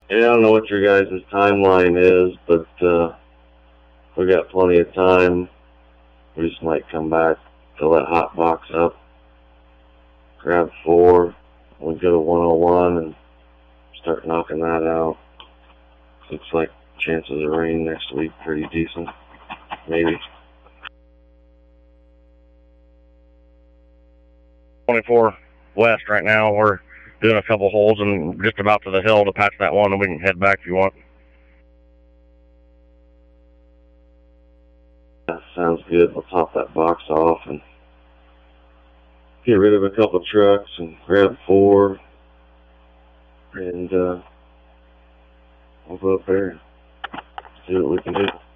Yeah, I don't know what your guys' timeline is, but we got plenty of time. We just might come back, fill that hot box up, grab 4, we'll go to 101 and start knocking that out. Looks like chances of rain next week pretty decent, maybe. 24 west right now. We're doing a couple holes and just about to the hill to patch that one, and we can head back if you want. That sounds good. We'll top that box off and get rid of a couple trucks and grab 4, and we'll go up there and see what we can do.